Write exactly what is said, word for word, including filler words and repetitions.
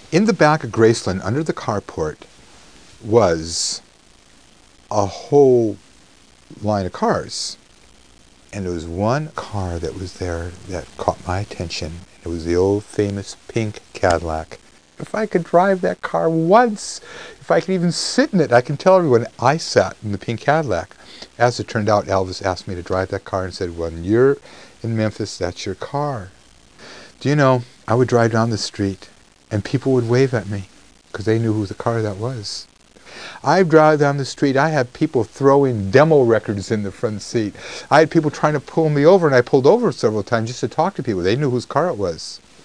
In the back of Graceland, under the carport, was a whole line of cars. And there was one car that was there that caught my attention. It was the old famous pink Cadillac. If I could drive that car once, if I could even sit in it, I can tell everyone I sat in the pink Cadillac. As it turned out, Elvis asked me to drive that car and said, when you're in Memphis, that's your car. Do you know, I would drive down the street and people would wave at me because they knew who the car that was. I drive down the street, I had people throwing demo records in the front seat. I had people trying to pull me over, and I pulled over several times just to talk to people. They knew whose car it was.